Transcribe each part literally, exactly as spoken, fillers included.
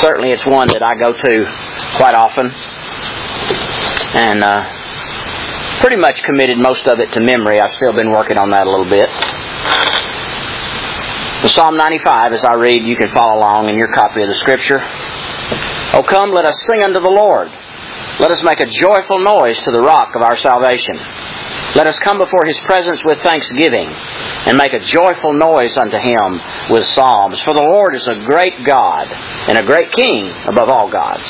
certainly it's one that I go to quite often. And uh, pretty much committed most of it to memory. I've still been working on that a little bit. The Psalm ninety-five, as I read, you can follow along in your copy of the Scripture. O come, let us sing unto the Lord. Let us make a joyful noise to the rock of our salvation. Let us come before His presence with thanksgiving, and make a joyful noise unto Him with psalms. For the Lord is a great God, and a great King above all gods.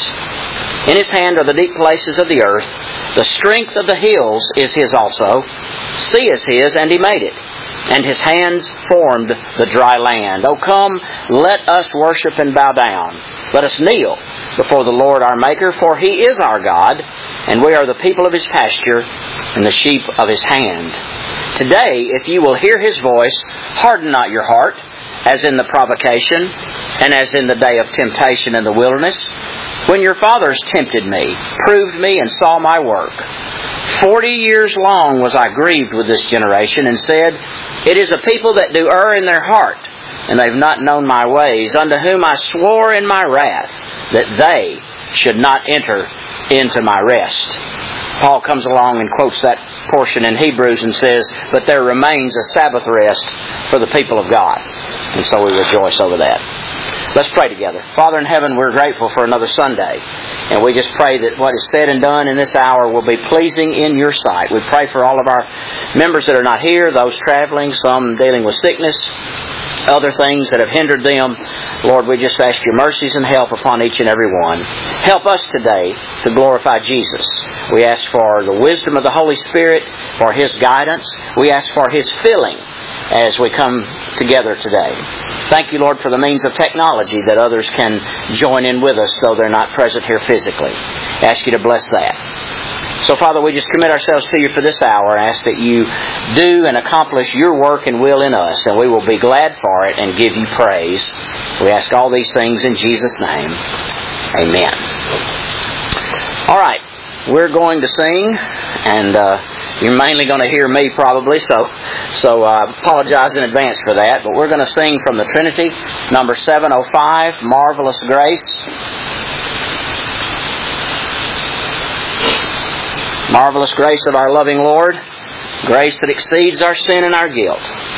In His hand are the deep places of the earth. The strength of the hills is His also. Sea is His, and He made it. And His hands formed the dry land. O come, let us worship and bow down. Let us kneel before the Lord our Maker, for He is our God, and we are the people of His pasture and the sheep of His hand. Today, if you will hear His voice, harden not your heart, as in the provocation, and as in the day of temptation in the wilderness, when your fathers tempted me, proved me, and saw my work. Forty years long was I grieved with this generation, and said, It is a people that do err in their heart, and they've not known my ways, unto whom I swore in my wrath, that they should not enter into my rest. Paul comes along and quotes that portion in Hebrews and says, But there remains a Sabbath rest for the people of God. And so we rejoice over that. Let's pray together. Father in heaven, we're grateful for another Sunday. And we just pray that what is said and done in this hour will be pleasing in your sight. We pray for all of our members that are not here, those traveling, some dealing with sickness, other things that have hindered them. Lord, we just ask your mercies and help upon each and every one. Help us today to glorify Jesus. We ask for the wisdom of the Holy Spirit, for His guidance. We ask for His filling as we come together today. Thank you, Lord, for the means of technology that others can join in with us, though they're not present here physically. I ask you to bless that. So, Father, we just commit ourselves to you for this hour. I ask that you do and accomplish your work and will in us, and we will be glad for it and give you praise. We ask all these things in Jesus' name. Amen. All right, we're going to sing, and uh, you're mainly going to hear me probably, so so I uh, apologize in advance for that. But we're going to sing from the Trinity, number seven oh five, Marvelous Grace. Marvelous grace of our loving Lord, grace that exceeds our sin and our guilt.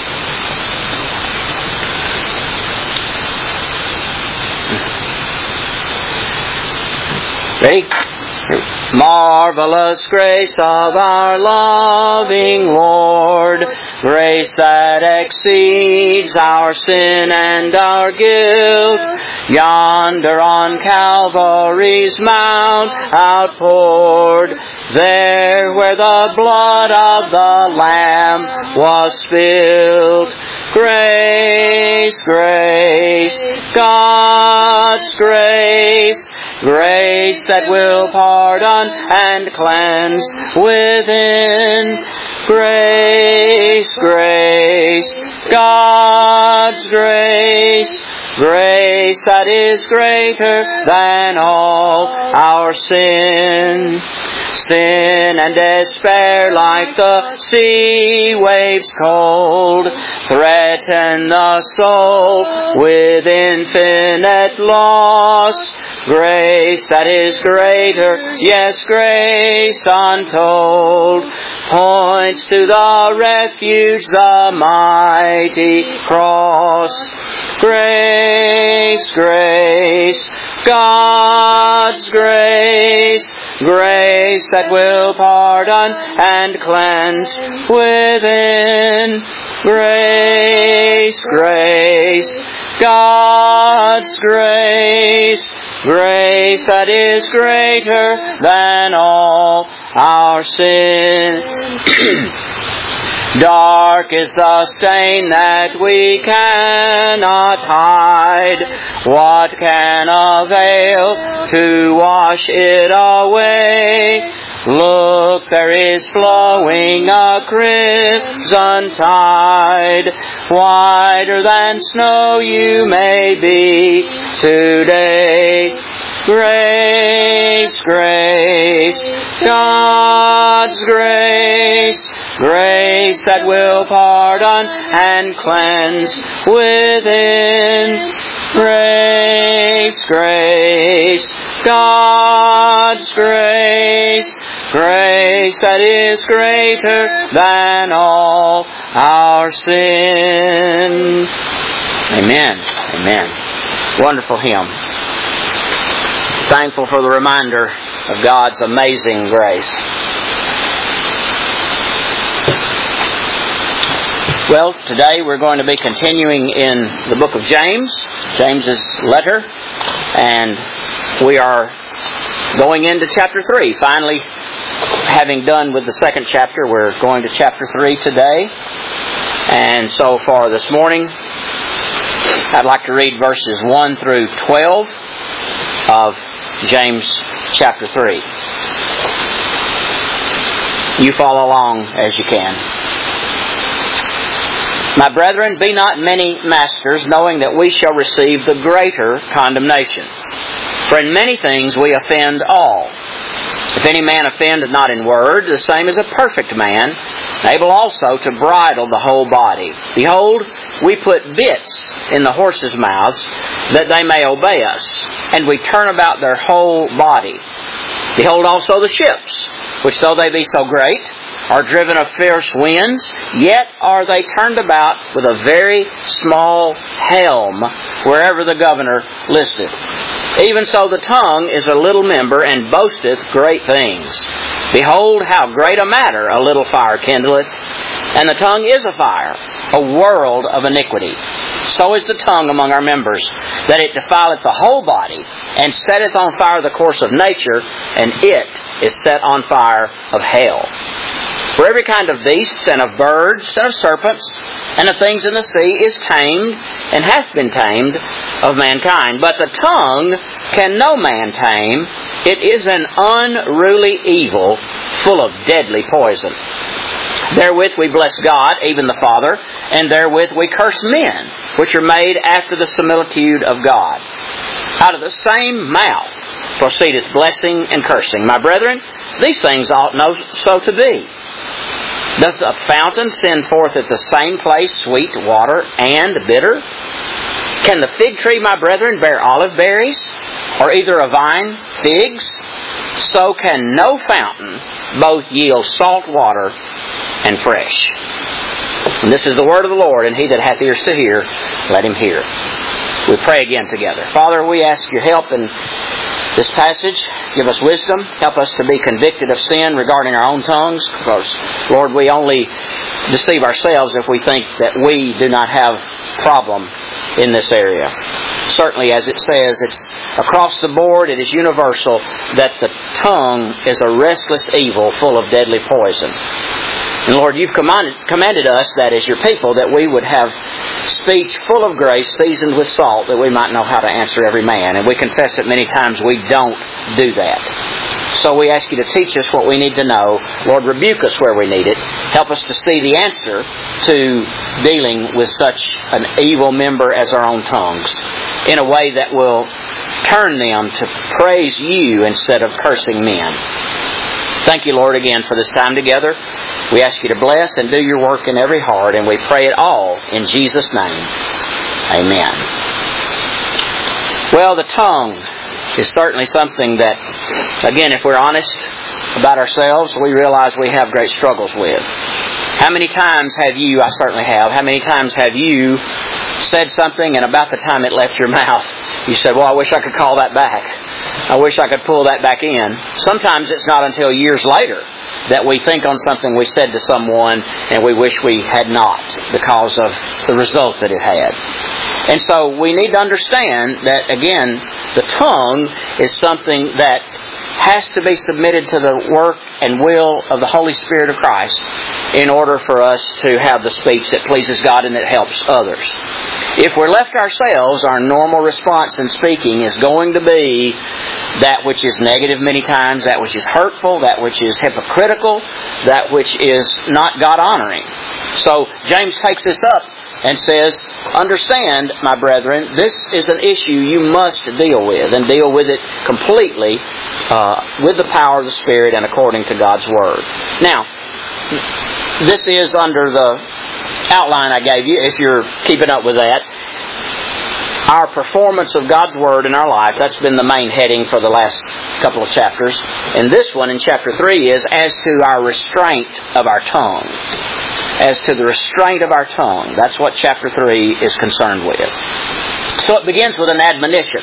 Ready? Marvelous grace of our loving Lord, grace that exceeds our sin and our guilt, yonder on Calvary's mount outpoured, there where the blood of the Lamb was spilled. Grace, grace, God's grace, grace that will pardon and cleanse within. Grace, grace, God's grace, grace that is greater than all our sin. Sin and despair like the sea waves cold threaten the soul with infinite loss. Grace that is greater, yes, grace untold, points to the refuge, the mighty cross. Grace, grace, God's grace, grace that will pardon and cleanse within. Grace, grace, God's grace, grace that is greater than all our sin. Dark is the stain that we cannot hide. What can avail to wash it away? Look, there is flowing a crimson tide. Whiter than snow you may be today. Grace, grace, God's grace, grace that will pardon and cleanse within. Grace, grace, God's grace, grace that is greater than all our sin. Amen. Amen. Wonderful hymn. Thankful for the reminder of God's amazing grace. Well, today we're going to be continuing in the book of James, James's letter, and we are going into chapter three. Finally, having done with the second chapter, we're going to chapter three today. And so far this morning, I'd like to read verses one through twelve of James chapter three. You follow along as you can. My brethren, be not many masters, knowing that we shall receive the greater condemnation. For in many things we offend all. If any man offend not in word, the same is a perfect man, able also to bridle the whole body. Behold, we put bits in the horses' mouths, that they may obey us, and we turn about their whole body. Behold also the ships, which though they be so great, are driven of fierce winds, yet are they turned about with a very small helm, wherever the governor listeth. Even so the tongue is a little member, and boasteth great things. Behold, how great a matter a little fire kindleth, and the tongue is a fire, a world of iniquity. So is the tongue among our members, that it defileth the whole body, and setteth on fire the course of nature, and it is set on fire of hell. For every kind of beasts, and of birds, and of serpents, and of things in the sea is tamed, and hath been tamed of mankind. But the tongue can no man tame. It is an unruly evil, full of deadly poison. Therewith we bless God, even the Father, and therewith we curse men, which are made after the similitude of God. Out of the same mouth proceedeth blessing and cursing. My brethren, these things ought no so to be. Doth a fountain send forth at the same place sweet water and bitter? Can the fig tree, my brethren, bear olive berries, or either a vine figs? So can no fountain both yield salt water and fresh. And this is the word of the Lord, and he that hath ears to hear, let him hear. We pray again together. Father, we ask your help in this passage. Give us wisdom. Help us to be convicted of sin regarding our own tongues, because, Lord, we only deceive ourselves if we think that we do not have problem in this area. Certainly, as it says, it's across the board, it is universal, that the tongue is a restless evil full of deadly poison. And Lord, you've commanded, commanded us that as your people, that we would have speech full of grace, seasoned with salt, that we might know how to answer every man. And we confess that many times we don't do that. So we ask you to teach us what we need to know. Lord, rebuke us where we need it. Help us to see the answer to dealing with such an evil member as our own tongues, in a way that will turn them to praise you instead of cursing men. Thank you, Lord, again for this time together. We ask you to bless and do your work in every heart, and we pray it all in Jesus' name. Amen. Well, the tongue is certainly something that, again, if we're honest about ourselves, we realize we have great struggles with. How many times have you, I certainly have, how many times have you said something, and about the time it left your mouth, you said, well, I wish I could call that back. I wish I could pull that back in. Sometimes it's not until years later that we think on something we said to someone and we wish we had not, because of the result that it had. And so we need to understand that, again, the tongue is something that has to be submitted to the work and will of the Holy Spirit of Christ in order for us to have the speech that pleases God and that helps others. If we're left ourselves, our normal response in speaking is going to be that which is negative many times, that which is hurtful, that which is hypocritical, that which is not God-honoring. So James takes this up and says, understand, my brethren, this is an issue you must deal with, and deal with it completely uh, with the power of the Spirit and according to God's Word. Now, this is under the outline I gave you, if you're keeping up with that. Our performance of God's Word in our life, that's been the main heading for the last couple of chapters. And this one in chapter three is as to our restraint of our tongue. As to the restraint of our tongue. That's what chapter three is concerned with. So it begins with an admonition.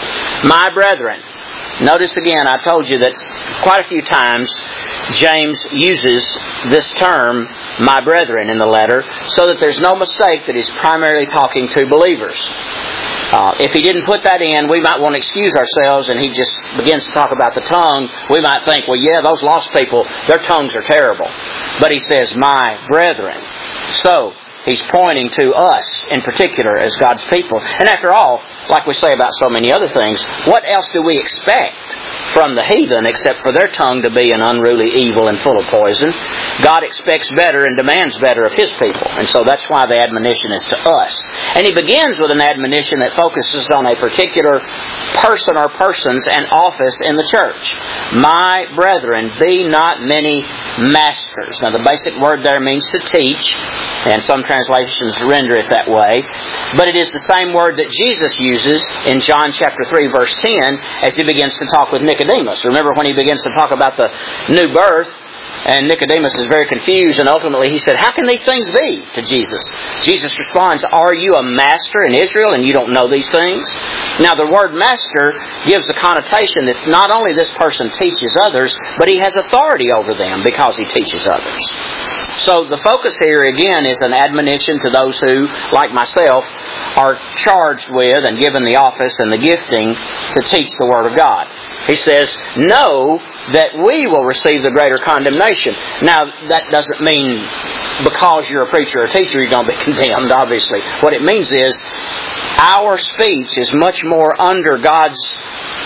My brethren. Notice again, I told you that quite a few times James uses this term, my brethren, in the letter, so that there's no mistake that he's primarily talking to believers. Uh, if he didn't put that in, we might want to excuse ourselves, and he just begins to talk about the tongue. We might think, well, yeah, those lost people, their tongues are terrible. But he says, my brethren. So, he's pointing to us in particular as God's people. And after all, like we say about so many other things, what else do we expect from the heathen except for their tongue to be an unruly evil and full of poison? God expects better and demands better of His people. And so that's why the admonition is to us. And he begins with an admonition that focuses on a particular person or persons and office in the church. My brethren, be not many masters. Now the basic word there means to teach, and some translations render it that way. But it is the same word that Jesus uses in John chapter three verse ten as He begins to talk with Nicodemus. Remember when He begins to talk about the new birth, and Nicodemus is very confused, and ultimately he said, how can these things be to Jesus? Jesus responds, are you a master in Israel and you don't know these things? Now the word master gives the connotation that not only this person teaches others, but he has authority over them because he teaches others. So the focus here again is an admonition to those who, like myself, are charged with and given the office and the gifting to teach the Word of God. He says, know that we will receive the greater condemnation. Now, that doesn't mean because you're a preacher or a teacher you're going to be condemned, obviously. What it means is our speech is much more under God's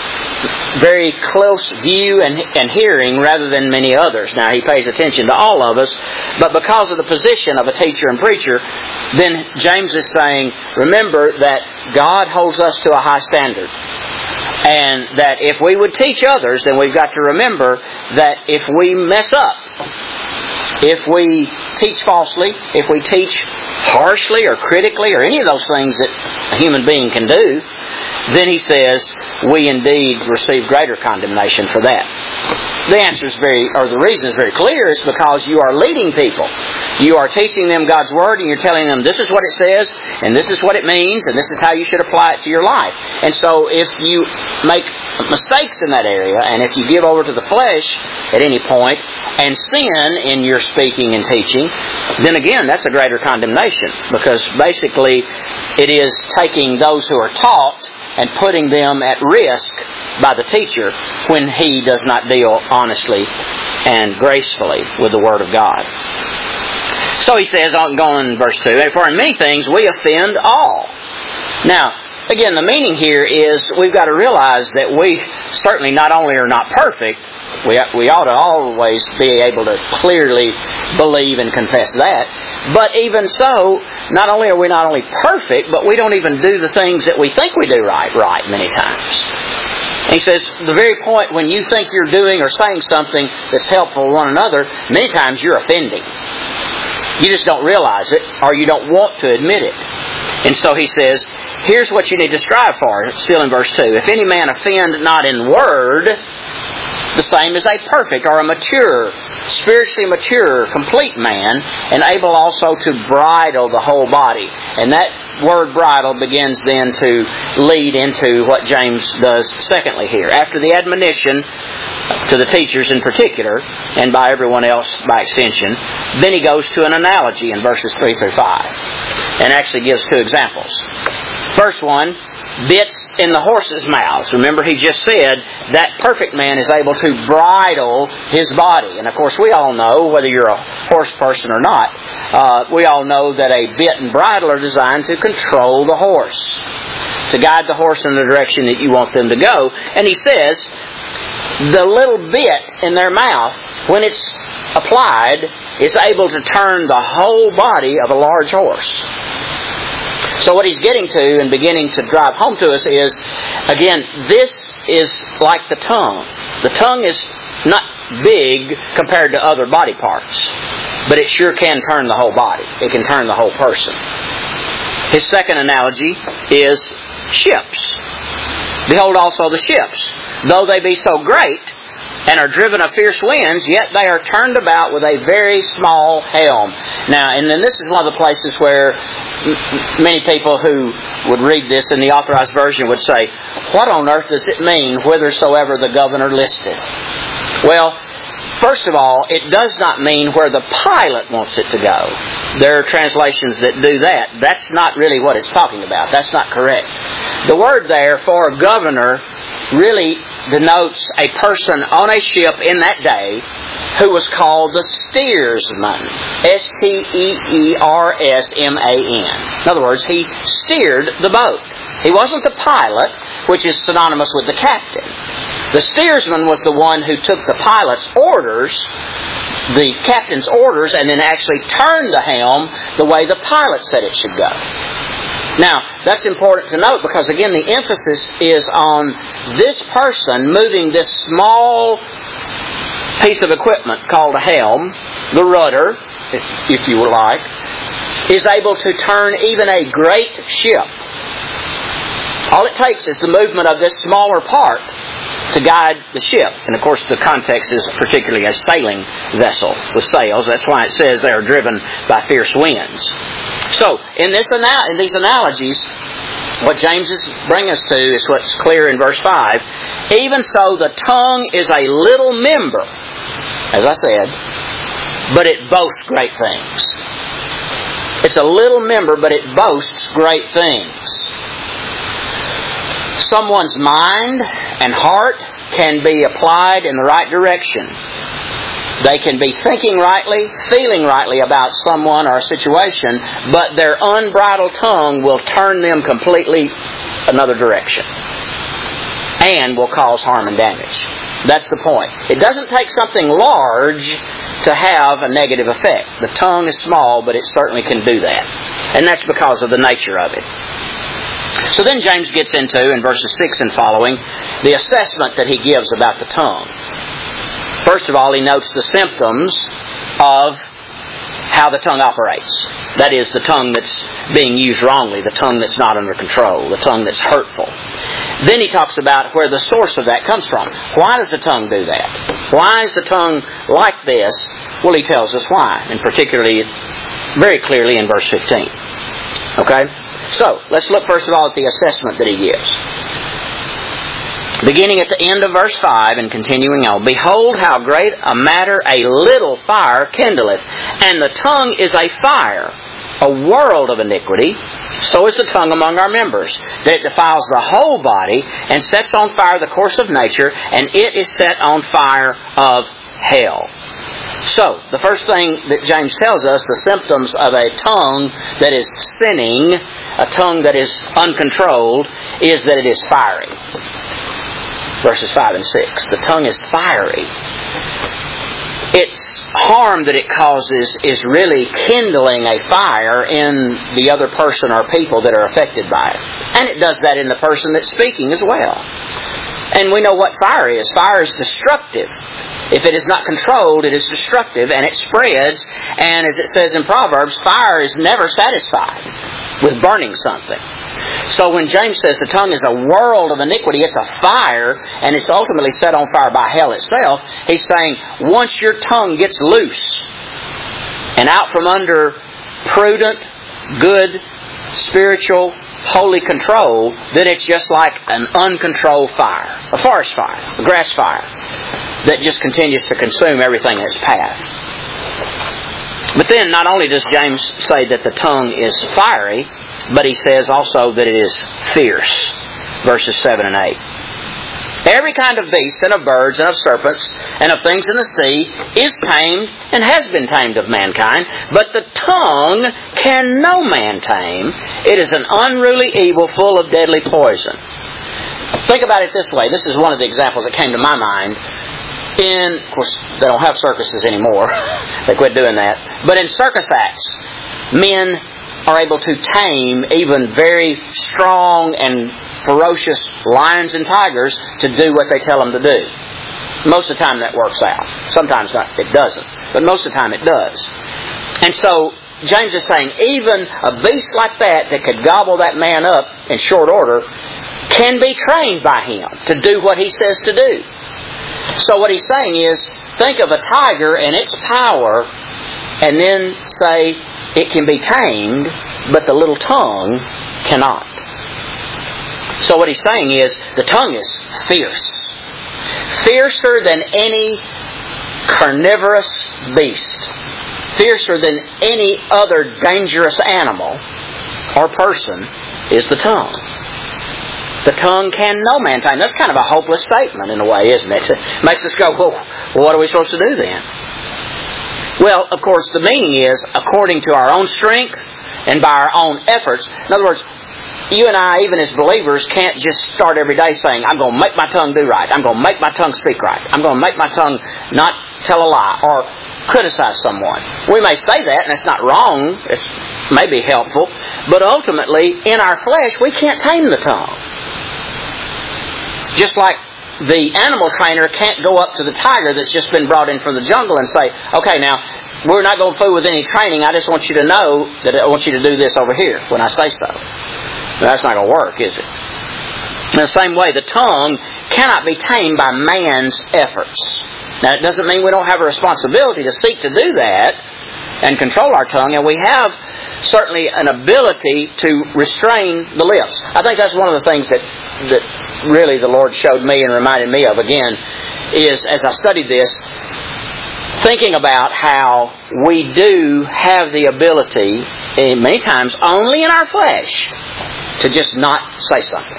very close view and, and hearing rather than many others. Now, He pays attention to all of us, but because of the position of a teacher and preacher, then James is saying, remember that God holds us to a high standard. And that if we would teach others, then we've got to remember that if we mess up, if we teach falsely, if we teach harshly or critically or any of those things that a human being can do, then he says we indeed receive greater condemnation for that. The answer is very, or the reason is very clear, is because you are leading people. You are teaching them God's Word and you're telling them this is what it says and this is what it means and this is how you should apply it to your life. And so if you make mistakes in that area and if you give over to the flesh at any point and sin in your speaking and teaching, then again that's a greater condemnation, because basically it is taking those who are taught and putting them at risk by the teacher when he does not deal honestly and gracefully with the Word of God. So he says, going in verse two, for in many things we offend all. Now, again, the meaning here is we've got to realize that we certainly not only are not perfect, we, we ought to always be able to clearly believe and confess that. But even so, not only are we not only perfect, but we don't even do the things that we think we do right, right many times. He says, the very point when you think you're doing or saying something that's helpful to one another, many times you're offending. You just don't realize it, or you don't want to admit it. And so he says, here's what you need to strive for, still in verse two. If any man offend not in word, the same as a perfect or a mature, spiritually mature, complete man, and able also to bridle the whole body. And that word bridle begins then to lead into what James does secondly here. After the admonition to the teachers in particular, and by everyone else by extension, then he goes to an analogy in verses three through five, and actually gives two examples. First one, bits in the horses' mouths. Remember, he just said that perfect man is able to bridle his body. And of course, we all know, whether you're a horse person or not, uh, we all know that a bit and bridle are designed to control the horse, to guide the horse in the direction that you want them to go. And he says, the little bit in their mouth, when it's applied, is able to turn the whole body of a large horse. So what he's getting to and beginning to drive home to us is, again, this is like the tongue. The tongue is not big compared to other body parts, but it sure can turn the whole body. It can turn the whole person. His second analogy is ships. Behold also the ships. Though they be so great and are driven of fierce winds, yet they are turned about with a very small helm. Now, and then this is one of the places where m- many people who would read this in the Authorized Version would say, what on earth does it mean, whithersoever the governor listeth? Well, first of all, it does not mean where the pilot wants it to go. There are translations that do that. That's not really what it's talking about. That's not correct. The word there for governor really denotes a person on a ship in that day who was called the steersman. S T E E R S M A N. In other words, he steered the boat. He wasn't the pilot, which is synonymous with the captain. The steersman was the one who took the pilot's orders, the captain's orders, and then actually turned the helm the way the pilot said it should go. Now, that's important to note because, again, the emphasis is on this person moving this small piece of equipment called a helm, the rudder, if you would like, is able to turn even a great ship. All it takes is the movement of this smaller part to guide the ship. And, of course, the context is particularly a sailing vessel with sails. That's why it says they are driven by fierce winds. So, in this ana- in these analogies, what James is bringing us to is what's clear in verse five. Even so, the tongue is a little member, as I said, but it boasts great things. It's a little member, but it boasts great things. Someone's mind and heart can be applied in the right direction. They can be thinking rightly, feeling rightly about someone or a situation, but their unbridled tongue will turn them completely another direction and will cause harm and damage. That's the point. It doesn't take something large to have a negative effect. The tongue is small, but it certainly can do that. And that's because of the nature of it. So then James gets into, in verses six and following, the assessment that he gives about the tongue. First of all, he notes the symptoms of how the tongue operates. That is, the tongue that's being used wrongly, the tongue that's not under control, the tongue that's hurtful. Then he talks about where the source of that comes from. Why does the tongue do that? Why is the tongue like this? Well, he tells us why, and particularly, very clearly in verse fifteen. Okay? So, let's look first of all at the assessment that he gives. Beginning at the end of verse five and continuing on. Behold how great a matter a little fire kindleth, and the tongue is a fire, a world of iniquity. So is the tongue among our members, that it defiles the whole body, and sets on fire the course of nature, and it is set on fire of hell. So, the first thing that James tells us, the symptoms of a tongue that is sinning, a tongue that is uncontrolled, is that it is fiery. Verses five and six. The tongue is fiery. Its harm that it causes is really kindling a fire in the other person or people that are affected by it. And it does that in the person that's speaking as well. And we know what fire is. Fire is destructive. If it is not controlled, it is destructive, and it spreads. And as it says in Proverbs, fire is never satisfied with burning something. So when James says the tongue is a world of iniquity, it's a fire, and it's ultimately set on fire by hell itself, he's saying once your tongue gets loose and out from under prudent, good, spiritual, holy control, then it's just like an uncontrolled fire, a forest fire, a grass fire, that just continues to consume everything in its path. But then not only does James say that the tongue is fiery, but he says also that it is fierce. Verses seven and eight. Every kind of beast and of birds and of serpents and of things in the sea is tamed and has been tamed of mankind, but the tongue can no man tame. It is an unruly evil full of deadly poison. Think about it this way. This is one of the examples that came to my mind. In, of course, they don't have circuses anymore. They quit doing that. But in circus acts, men are able to tame even very strong and ferocious lions and tigers to do what they tell them to do. Most of the time that works out. Sometimes not, it doesn't. But most of the time it does. And so James is saying even a beast like that that could gobble that man up in short order can be trained by him to do what he says to do. So what he's saying is, think of a tiger and its power and then say it can be tamed, but the little tongue cannot. So what he's saying is, the tongue is fierce. Fiercer than any carnivorous beast. Fiercer than any other dangerous animal or person is the tongue. The tongue can no man tame. That's kind of a hopeless statement in a way, isn't it? It makes us go, well, what are we supposed to do then? Well, of course, the meaning is according to our own strength and by our own efforts. In other words, you and I, even as believers, can't just start every day saying, I'm going to make my tongue do right. I'm going to make my tongue speak right. I'm going to make my tongue not tell a lie or criticize someone. We may say that, and it's not wrong. It may be helpful. But ultimately, in our flesh, we can't tame the tongue. Just like the animal trainer can't go up to the tiger that's just been brought in from the jungle and say, okay, now, we're not going to fool with any training. I just want you to know that I want you to do this over here when I say so. That's not going to work, is it? In the same way, the tongue cannot be tamed by man's efforts. Now, it doesn't mean we don't have a responsibility to seek to do that and control our tongue, and we have certainly an ability to restrain the lips. I think that's one of the things that, that really the Lord showed me and reminded me of again, is as I studied this, thinking about how we do have the ability, many times only in our flesh, to just not say something.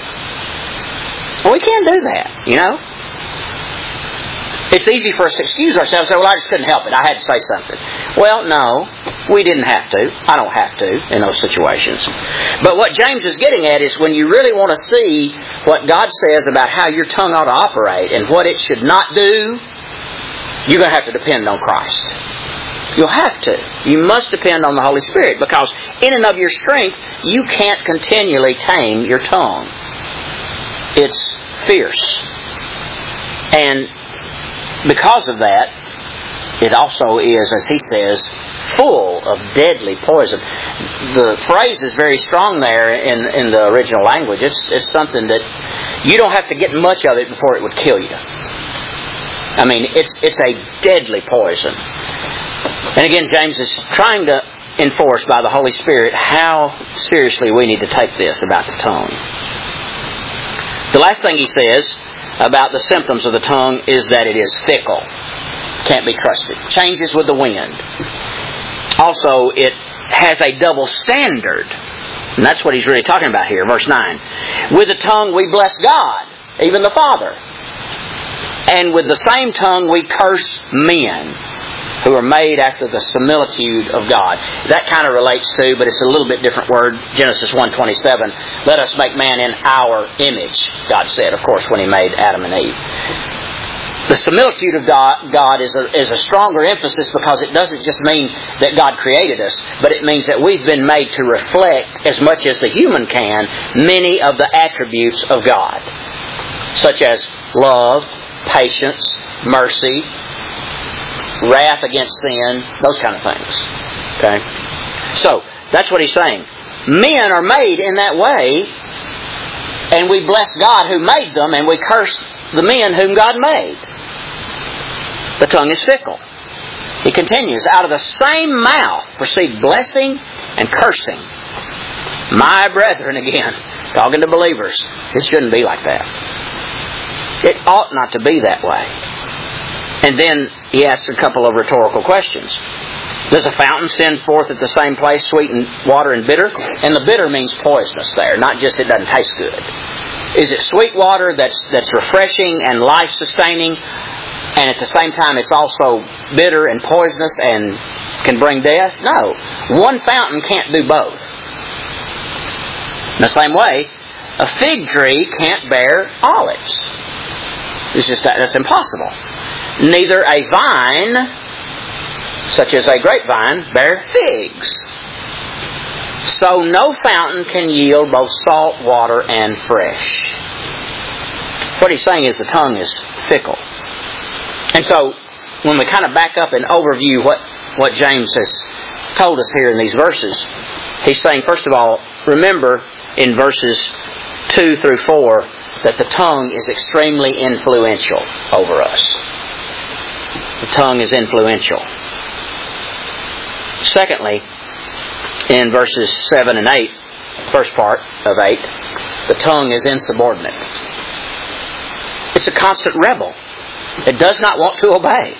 We can't do that, you know. It's easy for us to excuse ourselves and say, well, I just couldn't help it. I had to say something. Well, no, we didn't have to. I don't have to in those situations. But what James is getting at is when you really want to see what God says about how your tongue ought to operate and what it should not do, you're going to have to depend on Christ. You'll have to. You must depend on the Holy Spirit because in and of your strength, you can't continually tame your tongue. It's fierce. And because of that, it also is, as he says, full of deadly poison. The phrase is very strong there in, in the original language. It's, it's something that you don't have to get much of it before it would kill you. I mean, it's it's a deadly poison. And again, James is trying to enforce by the Holy Spirit how seriously we need to take this about the tongue. The last thing he says about the symptoms of the tongue is that it is fickle. Can't be trusted. Changes with the wind. Also, it has a double standard. And that's what he's really talking about here, verse nine. With the tongue we bless God, even the Father. And with the same tongue we curse men who are made after the similitude of God. That kind of relates to, but it's a little bit different word, Genesis one twenty-seven. Let us make man in our image, God said, of course, when He made Adam and Eve. The similitude of God is a, is a stronger emphasis because it doesn't just mean that God created us, but it means that we've been made to reflect, as much as the human can, many of the attributes of God, such as love, patience, mercy, wrath against sin, those kind of things. Okay? So, that's what he's saying. Men are made in that way, and we bless God who made them, and we curse the men whom God made. The tongue is fickle. He continues, out of the same mouth proceed blessing and cursing. My brethren, again, talking to believers, it shouldn't be like that. It ought not to be that way. And then he asks a couple of rhetorical questions. Does a fountain send forth at the same place sweet and water and bitter? And the bitter means poisonous there, not just it doesn't taste good. Is it sweet water that's that's refreshing and life-sustaining, and at the same time it's also bitter and poisonous and can bring death? No. One fountain can't do both. In the same way, a fig tree can't bear olives. It's just that, that's impossible. Neither a vine, such as a grapevine, bear figs. So no fountain can yield both salt water and fresh. What he's saying is the tongue is fickle. And so when we kind of back up and overview what, what James has told us here in these verses, he's saying, first of all, remember in verses two through four that the tongue is extremely influential over us. The tongue is influential. Secondly, in verses seven and eight, first part of eight, the tongue is insubordinate. It's a constant rebel. It does not want to obey.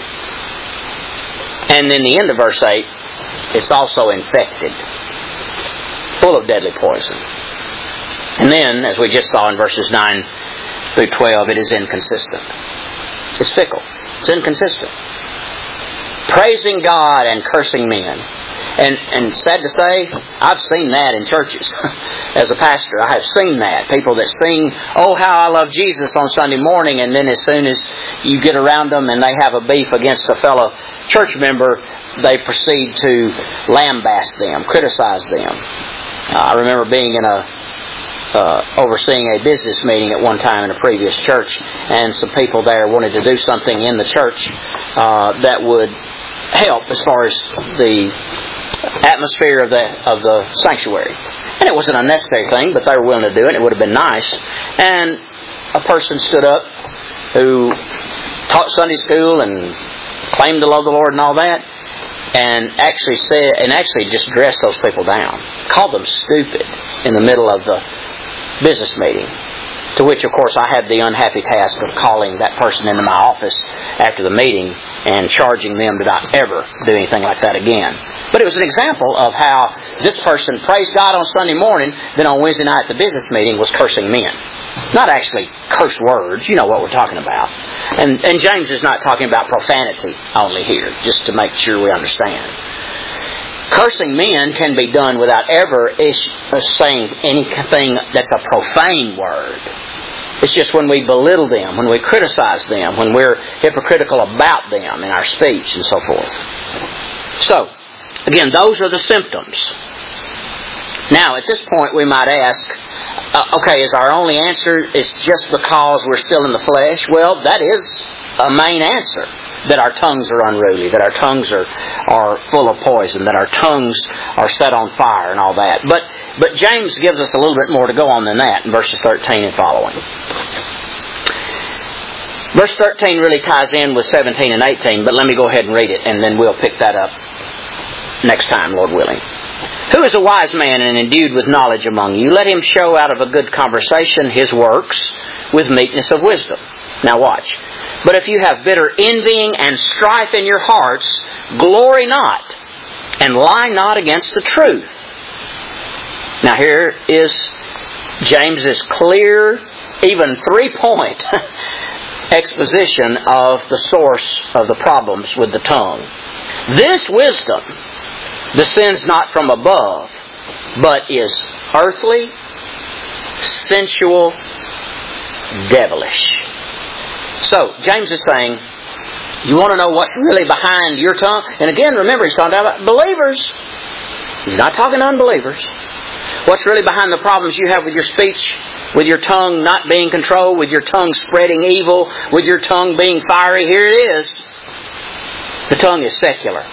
And in the end of verse eight, it's also infected, full of deadly poison. And then, as we just saw in verses nine through twelve, it is inconsistent. It's fickle. It's inconsistent. Praising God and cursing men. And and sad to say, I've seen that in churches. As a pastor, I have seen that. People that sing, "Oh, how I love Jesus" on Sunday morning, and then as soon as you get around them and they have a beef against a fellow church member, they proceed to lambaste them, criticize them. Uh, I remember being in a Uh, overseeing a business meeting at one time in a previous church, and some people there wanted to do something in the church uh, that would help as far as the atmosphere of the of the sanctuary. And it was an unnecessary thing, but they were willing to do it, and it would have been nice. And a person stood up who taught Sunday school and claimed to love the Lord and all that, and actually said, and actually just dressed those people down, called them stupid in the middle of the business meeting. To which, of course, I had the unhappy task of calling that person into my office after the meeting and charging them to not ever do anything like that again. But it was an example of how this person praised God on Sunday morning, then on Wednesday night at the business meeting was cursing men. Not actually curse words, you know what we're talking about. And, and James is not talking about profanity only here, just to make sure we understand. Cursing men can be done without ever saying anything that's a profane word. It's just when we belittle them, when we criticize them, when we're hypocritical about them in our speech and so forth. So, again, those are the symptoms. Now, at this point, we might ask, uh, okay, is our only answer is just because we're still in the flesh? Well, that is a main answer. That our tongues are unruly, that our tongues are, are full of poison, that our tongues are set on fire and all that. But but James gives us a little bit more to go on than that in verses thirteen and following. Verse thirteen really ties in with seventeen and eighteen, but let me go ahead and read it, and then we'll pick that up next time, Lord willing. Who is a wise man and endued with knowledge among you? Let him show out of a good conversation his works with meekness of wisdom. Now watch. But if you have bitter envying and strife in your hearts, glory not, and lie not against the truth. Now here is James's clear, even three-point exposition of the source of the problems with the tongue. This wisdom descends not from above, but is earthly, sensual, devilish. So, James is saying, you want to know what's really behind your tongue? And again, remember, he's talking about believers. He's not talking to unbelievers. What's really behind the problems you have with your speech, with your tongue not being controlled, with your tongue spreading evil, with your tongue being fiery? Here it is. The tongue is secular.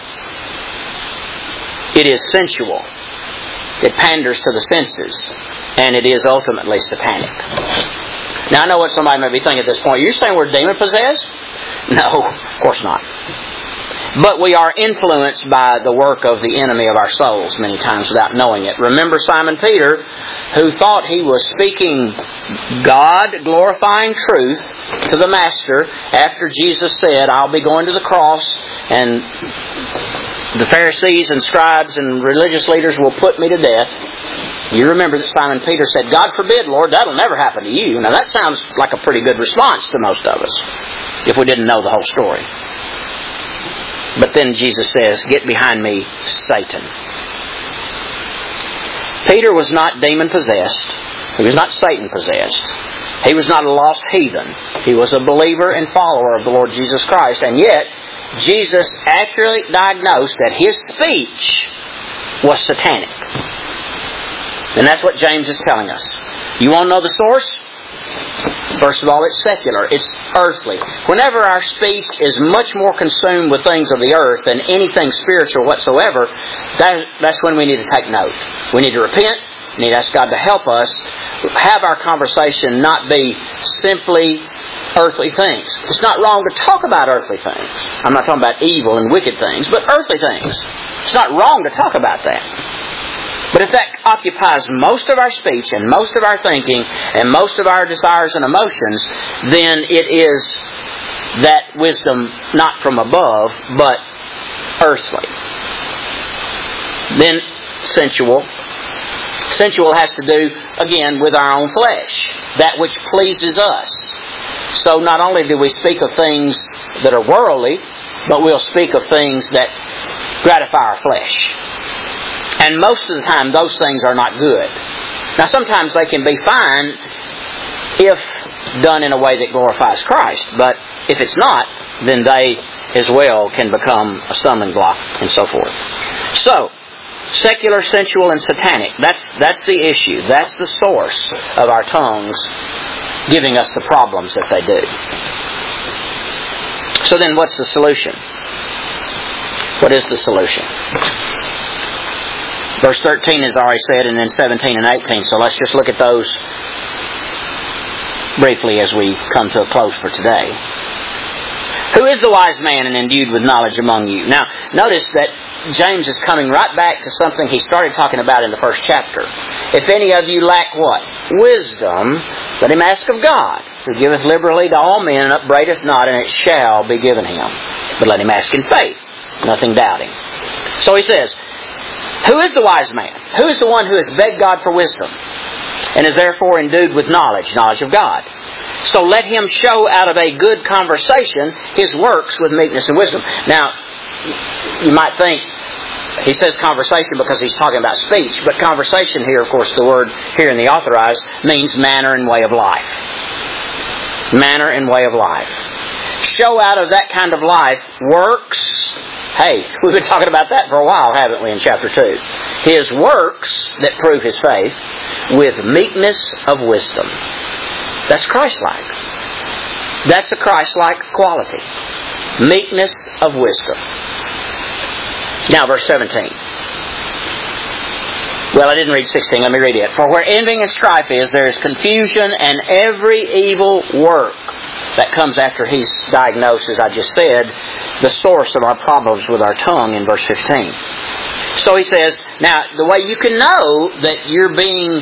It is sensual. It panders to the senses. And it is ultimately satanic. Now, I know what somebody may be thinking at this point. You're saying we're demon-possessed? No, of course not. But we are influenced by the work of the enemy of our souls many times without knowing it. Remember Simon Peter, who thought he was speaking God-glorifying truth to the Master after Jesus said, I'll be going to the cross, and the Pharisees and scribes and religious leaders will put me to death. You remember that Simon Peter said, God forbid, Lord, that'll never happen to you. Now that sounds like a pretty good response to most of us, if we didn't know the whole story. But then Jesus says, get behind me, Satan. Peter was not demon-possessed. He was not Satan-possessed. He was not a lost heathen. He was a believer and follower of the Lord Jesus Christ. And yet, Jesus accurately diagnosed that his speech was satanic. And that's what James is telling us. You want to know the source? First of all, it's secular. It's earthly. Whenever our speech is much more consumed with things of the earth than anything spiritual whatsoever, that, that's when we need to take note. We need to repent. We need to ask God to help us have our conversation not be simply earthly things. It's not wrong to talk about earthly things. I'm not talking about evil and wicked things, but earthly things. It's not wrong to talk about that. But if that occupies most of our speech and most of our thinking and most of our desires and emotions, then it is that wisdom not from above, but earthly. Then sensual. Sensual has to do, again, with our own flesh. That which pleases us. So not only do we speak of things that are worldly, but we'll speak of things that gratify our flesh. And most of the time, those things are not good. Now, sometimes they can be fine if done in a way that glorifies Christ. But if it's not, then they as well can become a stumbling block and so forth. So, secular, sensual, and satanic. That's, that's the issue. That's the source of our tongues giving us the problems that they do. So then, what's the solution? What is the solution? Verse thirteen is already said, and then seventeen and eighteen. So let's just look at those briefly as we come to a close for today. Who is the wise man and endued with knowledge among you? Now, notice that James is coming right back to something he started talking about in the first chapter. If any of you lack what? Wisdom, let him ask of God, who giveth liberally to all men, and upbraideth not, and it shall be given him. But let him ask in faith, nothing doubting. So he says, who is the wise man? Who is the one who has begged God for wisdom and is therefore endued with knowledge, knowledge of God? So let him show out of a good conversation his works with meekness and wisdom. Now, you might think he says conversation because he's talking about speech, but conversation here, of course, the word here in the authorized means manner and way of life. Manner and way of life. Show out of that kind of life works. Hey, we've been talking about that for a while, haven't we, in chapter two? His works that prove his faith with meekness of wisdom. That's Christ-like. That's a Christ-like quality. Meekness of wisdom. Now, verse seventeen. Well, I didn't read sixteen. Let me read it. For where envying and strife is, there is confusion and every evil work. That comes after he's diagnosed, as I just said, the source of our problems with our tongue in verse fifteen. So he says, now, the way you can know that you're being,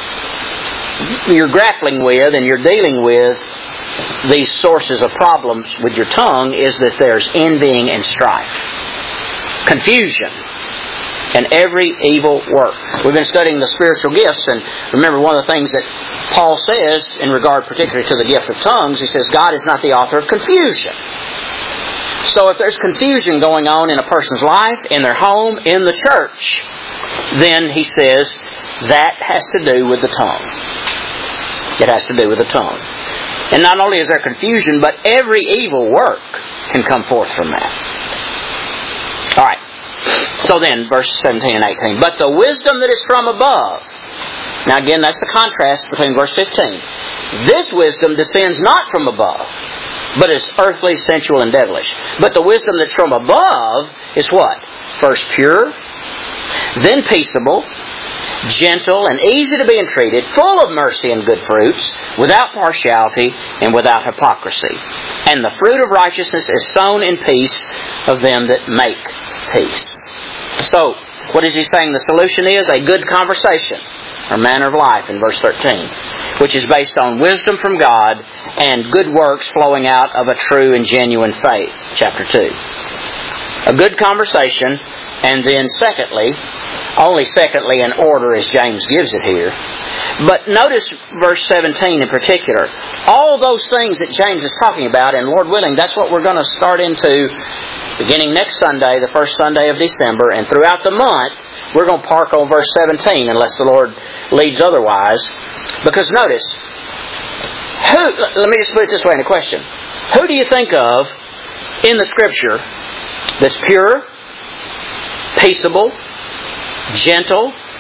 you're grappling with and you're dealing with these sources of problems with your tongue is that there's envying and strife. Confusion. And every evil work. We've been studying the spiritual gifts, and remember one of the things that Paul says in regard particularly to the gift of tongues, he says God is not the author of confusion. So if there's confusion going on in a person's life, in their home, in the church, then he says that has to do with the tongue. It has to do with the tongue. And not only is there confusion, but every evil work can come forth from that. All right. So then, verse seventeen and eighteen. But the wisdom that is from above. Now again, that's the contrast between verse fifteen. This wisdom descends not from above, but is earthly, sensual, and devilish. But the wisdom that's from above is what? First pure, then peaceable, gentle, and easy to be entreated, full of mercy and good fruits, without partiality and without hypocrisy. And the fruit of righteousness is sown in peace of them that make peace. So, what is he saying the solution is? A good conversation, or manner of life in verse thirteen, which is based on wisdom from God and good works flowing out of a true and genuine faith, chapter two. A good conversation, and then secondly, only secondly in order as James gives it here. But notice verse seventeen in particular. All those things that James is talking about, and Lord willing, that's what we're going to start into beginning next Sunday, the first Sunday of December, and throughout the month, we're going to park on verse seventeen unless the Lord leads otherwise. Because notice, who, let me just put it this way in a question. Who do you think of in the Scripture that's pure, peaceable, gentle,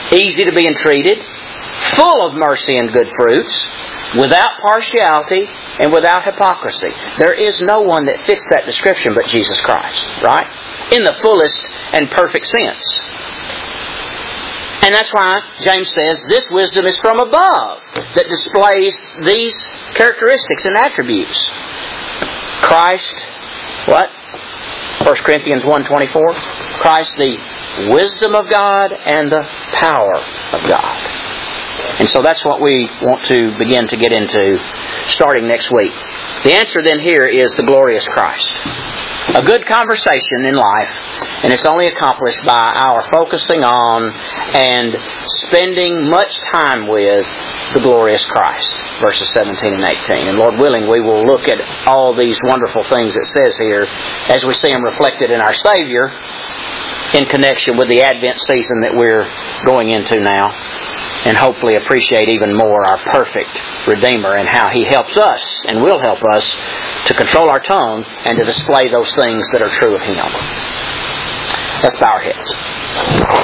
easy to be entreated, full of mercy and good fruits, without partiality and without hypocrisy. There is no one that fits that description but Jesus Christ, right? In the fullest and perfect sense. And that's why James says this wisdom is from above, that displays these characteristics and attributes. Christ, what? First Corinthians one twenty-four. Christ, the wisdom of God and the power of God. And so that's what we want to begin to get into starting next week. The answer then here is the glorious Christ. A good conversation in life, and it's only accomplished by our focusing on and spending much time with the glorious Christ. Verses seventeen and eighteen. And Lord willing, we will look at all these wonderful things it says here as we see them reflected in our Savior in connection with the Advent season that we're going into now, and hopefully appreciate even more our perfect Redeemer and how He helps us and will help us to control our tongue and to display those things that are true of Him. Let's bow our heads.